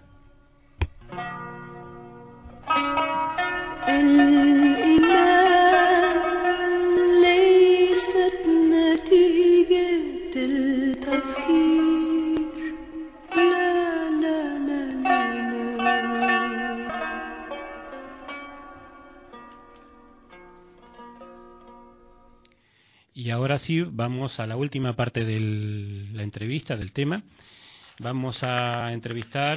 Y ahora sí, vamos a la última parte de la entrevista, del tema. Vamos a entrevistar,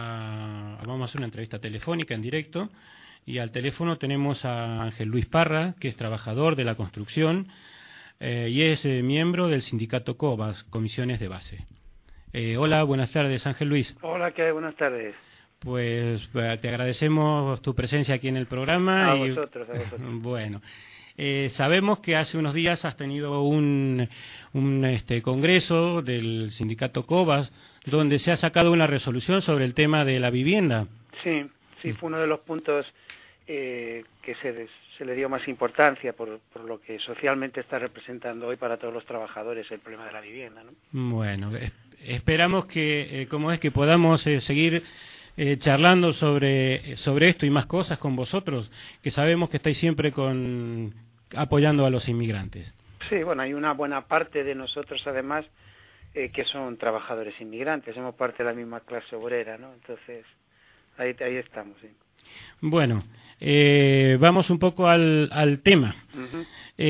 a, vamos a hacer una entrevista telefónica en directo. Y al teléfono tenemos a Ángel Luis Parra, que es trabajador de la construcción eh, y es eh, miembro del sindicato COBAS, Comisiones de Base. Eh, hola, buenas tardes, Ángel Luis. Hola, ¿qué hay? Buenas tardes. Pues te agradecemos tu presencia aquí en el programa. A y, vosotros, a vosotros. Bueno. Eh, sabemos que hace unos días has tenido un, un este, congreso del sindicato COBAS donde se ha sacado una resolución sobre el tema de la vivienda. Sí, sí, fue uno de los puntos eh, que se, se le dio más importancia por, por lo que socialmente está representando hoy para todos los trabajadores el problema de la vivienda, ¿no? Bueno, es, esperamos que, eh, como es, que podamos eh, seguir Eh, charlando sobre, sobre esto y más cosas con vosotros, que sabemos que estáis siempre con, apoyando a los inmigrantes. Sí, bueno, hay una buena parte de nosotros además eh, que son trabajadores inmigrantes, somos parte de la misma clase obrera, ¿no? Entonces, ahí, ahí estamos, sí. Bueno, eh, vamos un poco al, al tema. Uh-huh.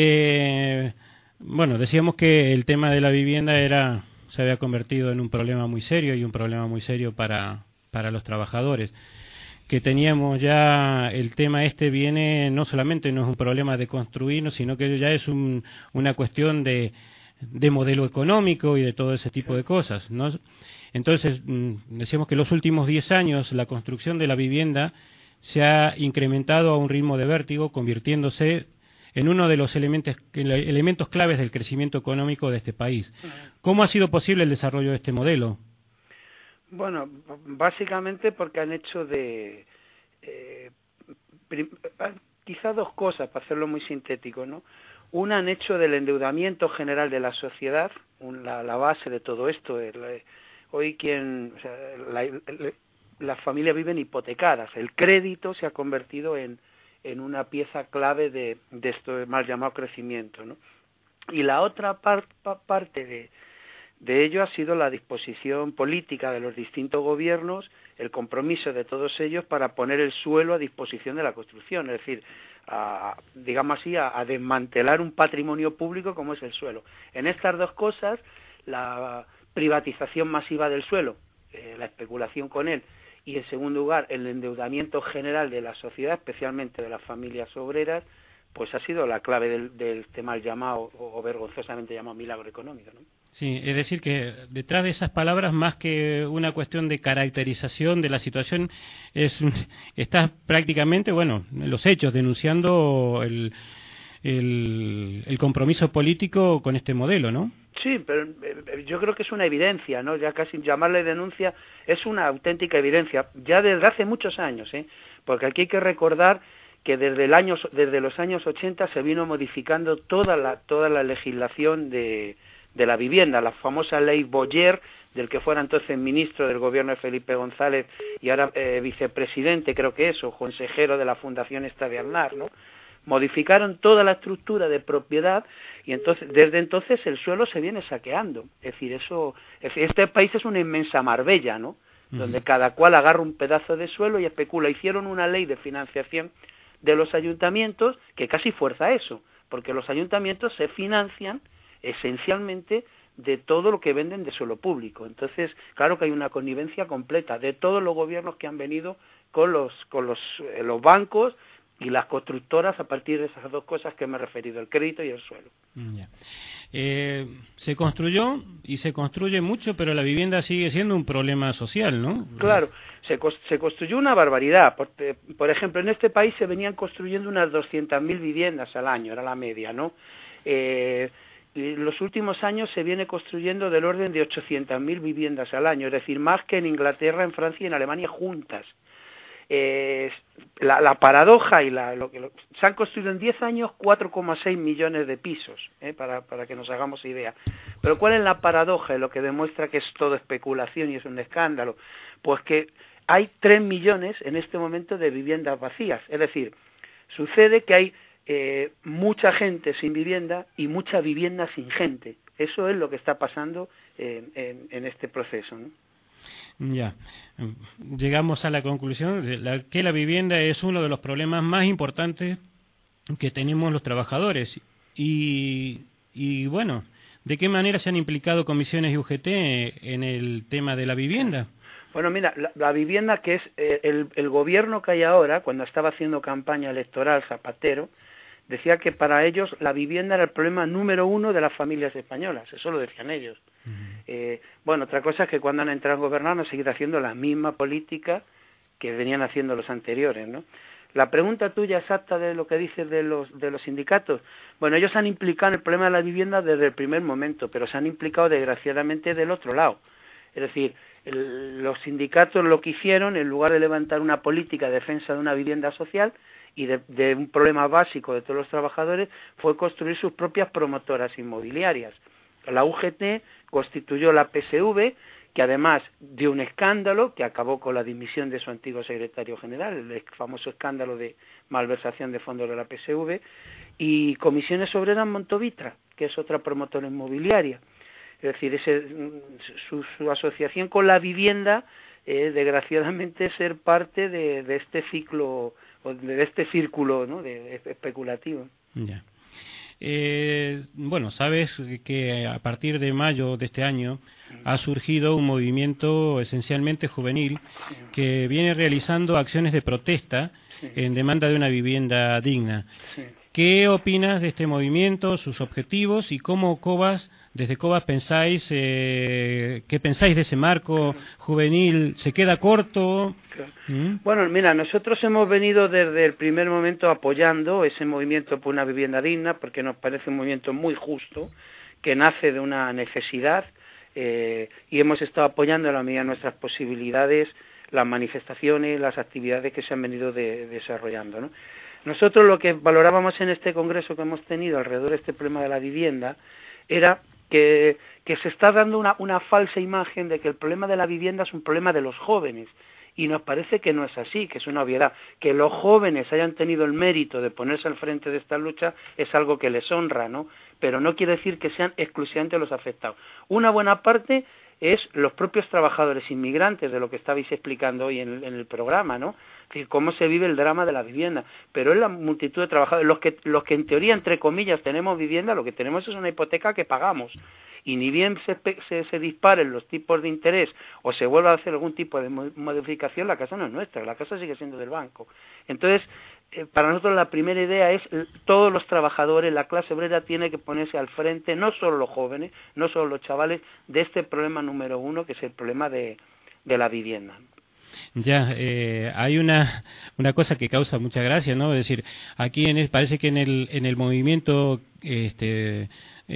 eh, bueno, decíamos que el tema de la vivienda era, se había convertido en un problema muy serio y un problema muy serio para para los trabajadores, que teníamos ya el tema este viene, no solamente no es un problema de construirnos, sino que ya es un, una cuestión de, de modelo económico y de todo ese tipo de cosas, ¿no? Entonces, decíamos que en los últimos diez años la construcción de la vivienda se ha incrementado a un ritmo de vértigo, convirtiéndose en uno de los elementos, elementos claves del crecimiento económico de este país. ¿Cómo ha sido posible el desarrollo de este modelo? Bueno, básicamente porque han hecho de eh, prim, quizá dos cosas, para hacerlo muy sintético, ¿no? Una, han hecho del endeudamiento general de la sociedad un, la, la base de todo esto. El, hoy quien, o sea, la, la, las familias viven hipotecadas. El crédito se ha convertido en, en una pieza clave de, de esto mal llamado crecimiento, ¿no? Y la otra par, pa, parte de De ello ha sido la disposición política de los distintos gobiernos, el compromiso de todos ellos para poner el suelo a disposición de la construcción, es decir, a, digamos así, a, a desmantelar un patrimonio público como es el suelo. En estas dos cosas, la privatización masiva del suelo, eh, la especulación con él, y en segundo lugar, el endeudamiento general de la sociedad, especialmente de las familias obreras, pues ha sido la clave del, del este mal llamado, o vergonzosamente llamado milagro económico, ¿no? Sí, es decir que detrás de esas palabras, más que una cuestión de caracterización de la situación, es está prácticamente, bueno, los hechos, denunciando el, el, el compromiso político con este modelo, ¿no? Sí, pero eh, yo creo que es una evidencia, ¿no? Ya casi llamarle denuncia es una auténtica evidencia, ya desde hace muchos años, ¿eh? Porque aquí hay que recordar que desde el año, desde los años ochenta se vino modificando toda la toda la legislación de, de la vivienda, la famosa ley Boyer, del que fuera entonces ministro del gobierno de Felipe González y ahora eh, vicepresidente, creo que es, o consejero de la Fundación esta de Aznar, ¿no? Modificaron toda la estructura de propiedad y entonces desde entonces el suelo se viene saqueando. Es decir, eso, es decir, este país es una inmensa Marbella, ¿no? Uh-huh. Donde cada cual agarra un pedazo de suelo y especula. Hicieron una ley de financiación de los ayuntamientos que casi fuerza eso, porque los ayuntamientos se financian esencialmente de todo lo que venden de suelo público. Entonces, claro que hay una connivencia completa de todos los gobiernos que han venido con los con los, eh, los bancos y las constructoras a partir de esas dos cosas que me he referido, el crédito y el suelo. Ya. Eh, se construyó y se construye mucho, pero la vivienda sigue siendo un problema social, ¿no? Claro, se, se construyó una barbaridad. Por, por ejemplo, en este país se venían construyendo unas doscientas mil viviendas al año, era la media, ¿no? Eh, en los últimos años se viene construyendo del orden de ochocientas mil viviendas al año, es decir, más que en Inglaterra, en Francia y en Alemania juntas. Eh, la, la paradoja y la, lo que lo, se han construido en diez años cuatro coma seis millones de pisos, eh, para, para que nos hagamos idea. Pero ¿cuál es la paradoja y lo que demuestra que es todo especulación y es un escándalo? Pues que hay tres millones en este momento de viviendas vacías, es decir, sucede que hay eh, mucha gente sin vivienda y mucha vivienda sin gente. Eso es lo que está pasando eh, en, en este proceso, ¿no? Ya, llegamos a la conclusión de la, que la vivienda es uno de los problemas más importantes que tenemos los trabajadores y, y bueno, ¿de qué manera se han implicado comisiones y U G T en el tema de la vivienda? Bueno, mira, la, la vivienda que es eh, el, el gobierno que hay ahora, cuando estaba haciendo campaña electoral Zapatero, decía que para ellos la vivienda era el problema número uno de las familias españolas, eso lo decían ellos. Uh-huh. Eh, bueno, otra cosa es que cuando han entrado a gobernar han seguido haciendo la misma política que venían haciendo los anteriores, ¿no? La pregunta tuya exacta de lo que dices de los de los sindicatos, bueno, ellos han implicado en el problema de la vivienda desde el primer momento, pero se han implicado desgraciadamente del otro lado. Es decir, el, los sindicatos lo que hicieron, en lugar de levantar una política de defensa de una vivienda social y de, de un problema básico de todos los trabajadores, fue construir sus propias promotoras inmobiliarias. La U G T constituyó la P S V, que además dio un escándalo que acabó con la dimisión de su antiguo secretario general, el famoso escándalo de malversación de fondos de la P S V, y Comisiones Obreras Montovitra, que es otra promotora inmobiliaria. Es decir, ese, su, su asociación con la vivienda, eh, desgraciadamente, ser parte de, de este ciclo, de este círculo, ¿no?, de, de especulativo. Ya. Eh, bueno, sabes que a partir de mayo de este año ha surgido un movimiento esencialmente juvenil que viene realizando acciones de protesta en demanda de una vivienda digna. ¿Qué opinas de este movimiento, sus objetivos y cómo Cobas, desde Cobas pensáis, eh, qué pensáis de ese marco juvenil? ¿Se queda corto? ¿Mm? Bueno, mira, nosotros hemos venido desde el primer momento apoyando ese movimiento por una vivienda digna porque nos parece un movimiento muy justo que nace de una necesidad eh, y hemos estado apoyando a la medida de nuestras posibilidades las manifestaciones, las actividades que se han venido de, desarrollando, ¿no? Nosotros lo que valorábamos en este congreso que hemos tenido alrededor de este problema de la vivienda era que, que se está dando una, una falsa imagen de que el problema de la vivienda es un problema de los jóvenes y nos parece que no es así, que es una obviedad. Que los jóvenes hayan tenido el mérito de ponerse al frente de esta lucha es algo que les honra, ¿no? Pero no quiere decir que sean exclusivamente los afectados. Una buena parte es los propios trabajadores inmigrantes, de lo que estabais explicando hoy en, en el programa, ¿no? Es decir, cómo se vive el drama de la vivienda. Pero es la multitud de trabajadores, los que, los que en teoría, entre comillas, tenemos vivienda, lo que tenemos es una hipoteca que pagamos. Y ni bien se, se, se disparen los tipos de interés o se vuelva a hacer algún tipo de modificación, la casa no es nuestra, la casa sigue siendo del banco. Entonces, eh, para nosotros la primera idea es todos los trabajadores, la clase obrera tiene que ponerse al frente, no solo los jóvenes, no solo los chavales, de este problema número uno, que es el problema de, de la vivienda. Ya, eh, hay una una cosa que causa mucha gracia, ¿no? Es decir, aquí en el, parece que en el en el movimiento este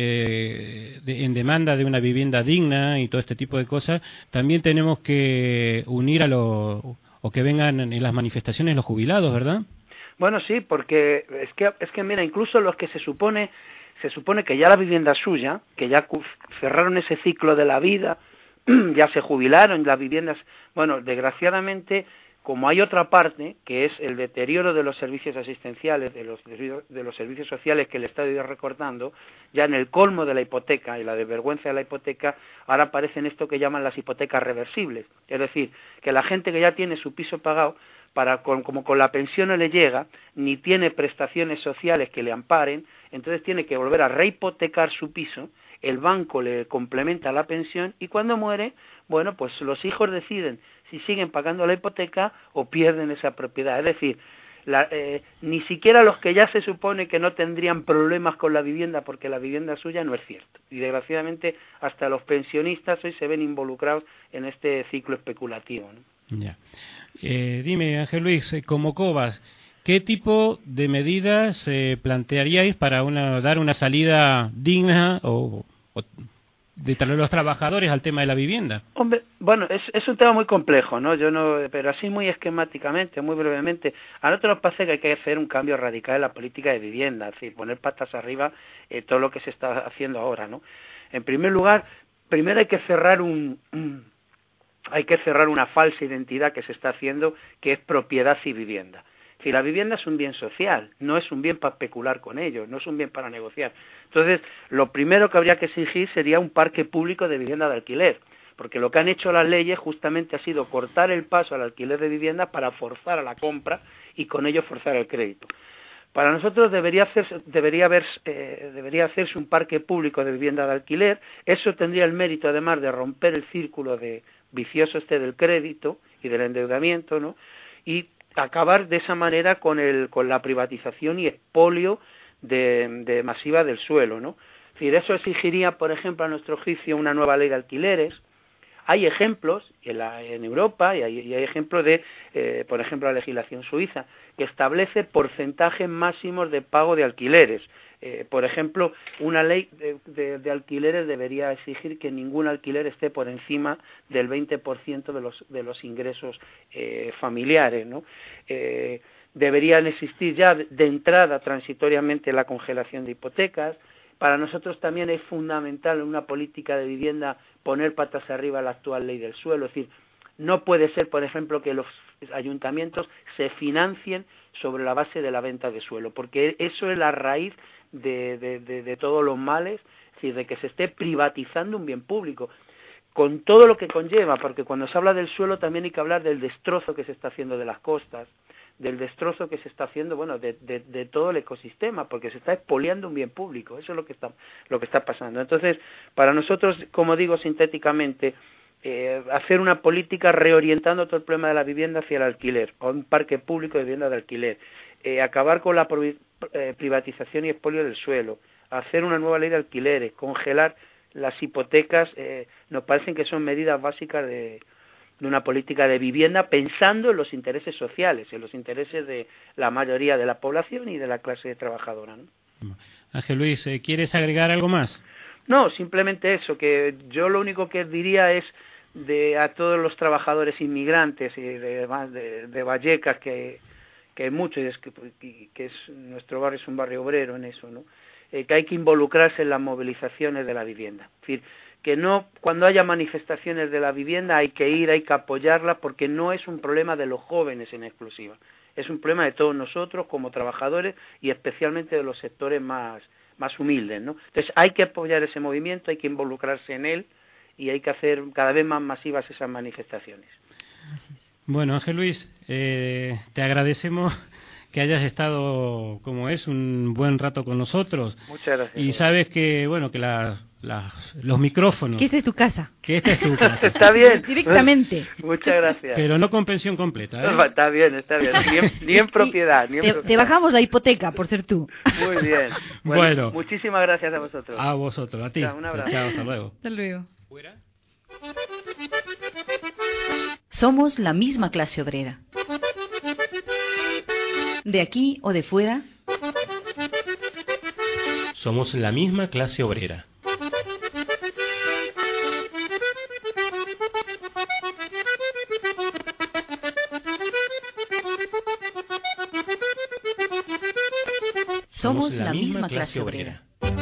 eh, de, en demanda de una vivienda digna y todo este tipo de cosas, también tenemos que unir a los o que vengan en las manifestaciones los jubilados, ¿verdad? Bueno, sí, porque es que es que mira, incluso los que se supone se supone que ya la vivienda es suya, que ya cerraron ese ciclo de la vida, ya se jubilaron, las viviendas, bueno, desgraciadamente, como hay otra parte, que es el deterioro de los servicios asistenciales, de los, de los servicios sociales que el Estado iba recortando, ya en el colmo de la hipoteca y la desvergüenza de la hipoteca, ahora aparecen esto que llaman las hipotecas reversibles. Es decir, que la gente que ya tiene su piso pagado, para con, como con la pensión no le llega, ni tiene prestaciones sociales que le amparen, entonces tiene que volver a rehipotecar su piso, el banco le complementa la pensión y cuando muere, bueno, pues los hijos deciden si siguen pagando la hipoteca o pierden esa propiedad. Es decir, la, eh, ni siquiera los que ya se supone que no tendrían problemas con la vivienda porque la vivienda es suya no es cierto. Y desgraciadamente hasta los pensionistas hoy se ven involucrados en este ciclo especulativo, ¿no? Ya. Eh, dime, Ángel Luis, como Cobas, ¿qué tipo de medidas eh, plantearíais para una, dar una salida digna o, o de tra- los trabajadores al tema de la vivienda? Hombre, bueno, es, es un tema muy complejo, ¿no? Yo no, pero así muy esquemáticamente, muy brevemente, a nosotros nos parece que hay que hacer un cambio radical en la política de vivienda, es decir, poner patas arriba eh, todo lo que se está haciendo ahora, ¿no? En primer lugar, primero hay que cerrar un, un hay que cerrar una falsa identidad que se está haciendo, que es propiedad y vivienda. Si la vivienda es un bien social, no es un bien para especular con ello, no es un bien para negociar. Entonces, lo primero que habría que exigir sería un parque público de vivienda de alquiler, porque lo que han hecho las leyes justamente ha sido cortar el paso al alquiler de vivienda para forzar a la compra y con ello forzar el crédito. Para nosotros debería hacerse, debería haber, eh, debería hacerse un parque público de vivienda de alquiler. Eso tendría el mérito, además, de romper el círculo de vicioso este del crédito y del endeudamiento, ¿no? Y acabar de esa manera con el con la privatización y expolio de, de masiva del suelo, ¿no? Es decir, eso exigiría, por ejemplo, a nuestro juicio, una nueva ley de alquileres. Hay ejemplos en, la, en Europa y hay, y hay ejemplos de, eh, por ejemplo, la legislación suiza, que establece porcentajes máximos de pago de alquileres. Eh, por ejemplo, una ley de, de, de alquileres debería exigir que ningún alquiler esté por encima del veinte por ciento de los, de los ingresos eh, familiares, ¿no? Eh, deberían existir ya de entrada transitoriamente la congelación de hipotecas. Para nosotros también es fundamental en una política de vivienda poner patas arriba la actual ley del suelo. Es decir, no puede ser, por ejemplo, que los ayuntamientos se financien sobre la base de la venta de suelo, porque eso es la raíz de, de, de, de todos los males, es decir, de que se esté privatizando un bien público, con todo lo que conlleva, porque cuando se habla del suelo también hay que hablar del destrozo que se está haciendo de las costas, del destrozo que se está haciendo, bueno, de, de, de todo el ecosistema, porque se está expoliando un bien público, eso es lo que está, lo que está pasando. Entonces, para nosotros, como digo sintéticamente, eh, hacer una política reorientando todo el problema de la vivienda hacia el alquiler, o un parque público de vivienda de alquiler, eh, acabar con la provi- eh, privatización y expolio del suelo, hacer una nueva ley de alquileres, congelar las hipotecas, eh, nos parecen que son medidas básicas de de una política de vivienda pensando en los intereses sociales, en los intereses de la mayoría de la población y de la clase trabajadora, ¿no? Ángel Luis, ¿quieres agregar algo más? No, simplemente eso, que yo lo único que diría es de a todos los trabajadores inmigrantes y de, de, de Vallecas, que, que hay muchos, y es que, que es, nuestro barrio es un barrio obrero en eso, ¿no? Eh, que hay que involucrarse en las movilizaciones de la vivienda. Es decir, que no, cuando haya manifestaciones de la vivienda hay que ir, hay que apoyarla, porque no es un problema de los jóvenes en exclusiva, es un problema de todos nosotros como trabajadores y especialmente de los sectores más, más humildes, ¿no? Entonces hay que apoyar ese movimiento, hay que involucrarse en él y hay que hacer cada vez más masivas esas manifestaciones. Bueno, Ángel Luis, eh, te agradecemos que hayas estado, como es, un buen rato con nosotros. Muchas gracias. Y sabes que, bueno, que la, la, los micrófonos... Que esta es tu casa. Que esta es tu casa. Está bien. Directamente. Muchas gracias. Pero no con pensión completa, ¿eh? No, está bien, está bien. Ni en, ni en propiedad. Ni en te, propiedad. te bajamos la hipoteca, por ser tú. Muy bien. Bueno, bueno. Muchísimas gracias a vosotros. A vosotros, a ti. Chao, un abrazo. Chao, hasta luego. Hasta luego. ¿Fuera? Somos la misma clase obrera. De aquí o de fuera. Somos la misma clase obrera. Somos la misma clase obrera.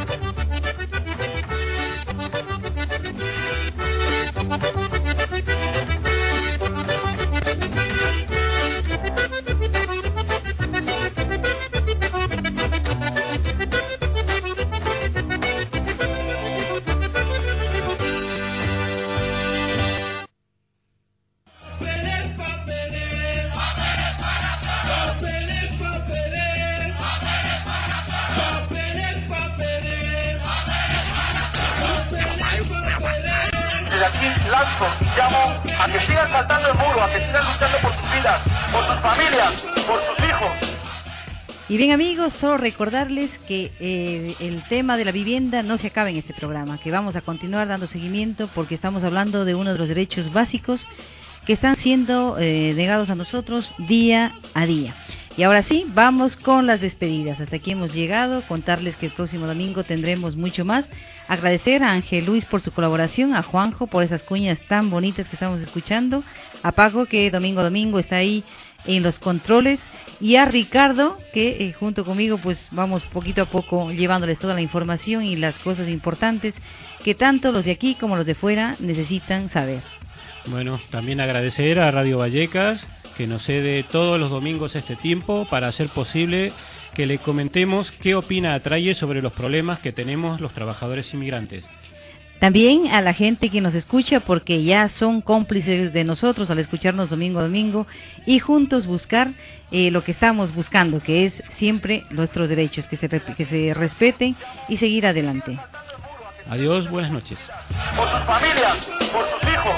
Desde aquí lanzo y llamo a que sigan saltando el muro, a que sigan luchando por sus vidas, por sus familias, por sus hijos. Y bien amigos, solo recordarles que eh, el tema de la vivienda no se acaba en este programa, que vamos a continuar dando seguimiento porque estamos hablando de uno de los derechos básicos que están siendo eh, negados a nosotros día a día. Y ahora sí, vamos con las despedidas. Hasta aquí hemos llegado. Contarles que el próximo domingo tendremos mucho más. Agradecer a Ángel Luis por su colaboración, a Juanjo por esas cuñas tan bonitas que estamos escuchando, a Paco que domingo a domingo está ahí en los controles, y a Ricardo que eh, junto conmigo pues vamos poquito a poco llevándoles toda la información y las cosas importantes que tanto los de aquí como los de fuera necesitan saber. Bueno, también agradecer a Radio Vallecas, que nos cede todos los domingos este tiempo para hacer posible que le comentemos qué opina Atraye sobre los problemas que tenemos los trabajadores inmigrantes. También a la gente que nos escucha, porque ya son cómplices de nosotros al escucharnos domingo a domingo y juntos buscar eh, lo que estamos buscando, que es siempre nuestros derechos, que se, que se respeten y seguir adelante. Adiós, buenas noches. Por sus familias, por sus hijos.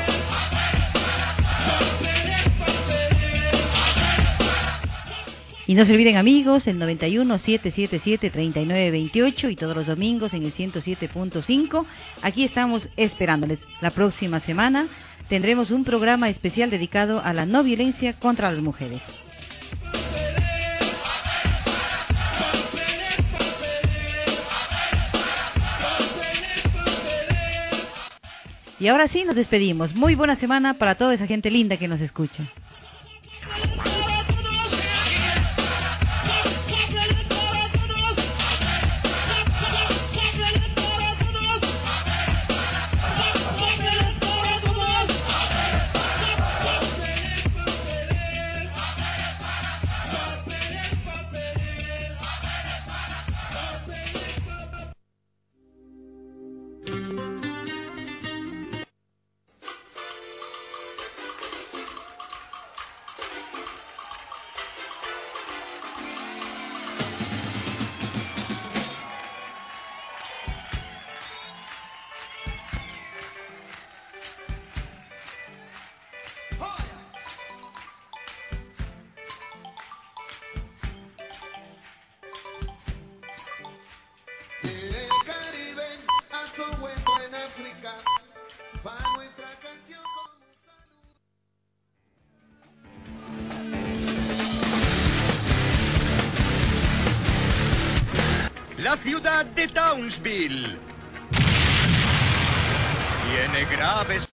Y no se olviden amigos, el noventa y uno, setecientos setenta y siete, treinta y nueve veintiocho y todos los domingos en el ciento siete punto cinco. Aquí estamos esperándoles. La próxima semana tendremos un programa especial dedicado a la no violencia contra las mujeres. Y ahora sí nos despedimos. Muy buena semana para toda esa gente linda que nos escucha. La ciudad de Townsville tiene graves